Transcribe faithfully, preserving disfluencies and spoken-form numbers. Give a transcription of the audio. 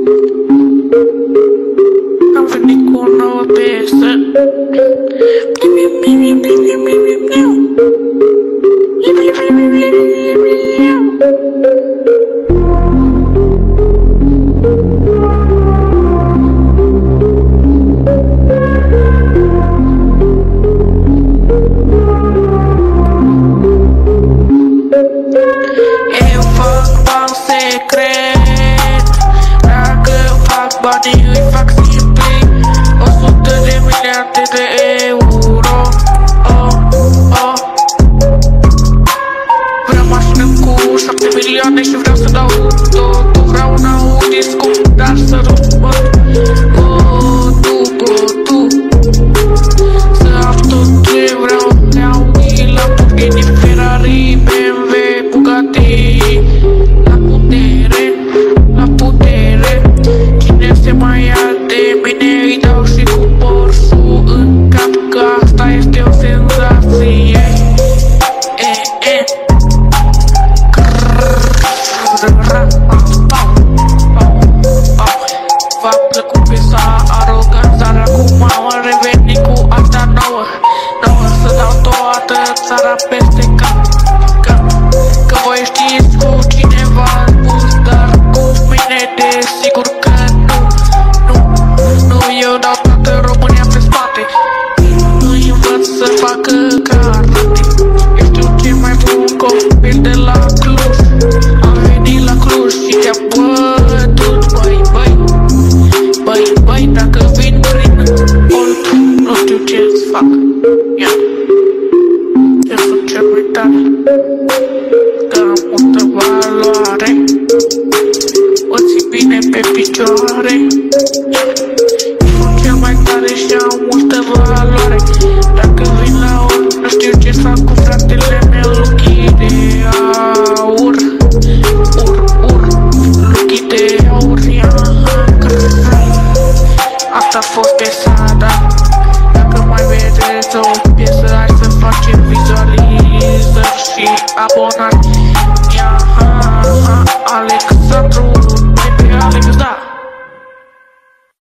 Am venit cu o nouă piesă. Eu fac bani secret. Dacă fac banii, îi fac simpli. O sută de miliarde de euro. Oh, oh. Vreau mașină cu șapte milioane și vreau să dau totul. Vreau un Audi scump, dar să rupă Godu, Godu. Să am tot ce vreau. Audi, Lamborghini, Ferrari, B M W, Bugatti. La putere, la putere. Cine se mai ia de mine, îi dau și cu Porsche în cap, că asta este o senzație. E, e. V-a plăcut piesa Arogant, dar acum am revenit cu alta nouă. Nouă să dau toată țara peste cap, cap. Că voi știți cu cineva ați pus, dar cu mine desigur că nu. Nu, nu, eu dau toată România pe spate. Îi învăț să facă karate. Ești cel mai bun copil de la Cluj. Am venit la Cluj și te-am bătut, băi, băi. Băi, băi, dacă vin prin Olt, nu știu ce-ți fac. Ia. Eu sunt cel mai tare, că am multă valoare. O ții bine pe picioare. Eu sunt cel mai tare și am multă valoare. Dacă vin la Olt, nu știu ce-ți fac cu fratele meu. Luchii de aur, ur, ur, luchii de aur, ia. Asta a fost piesa, da. Dacă mai vedeți o piesă, hai să facem vizualizări și abonare.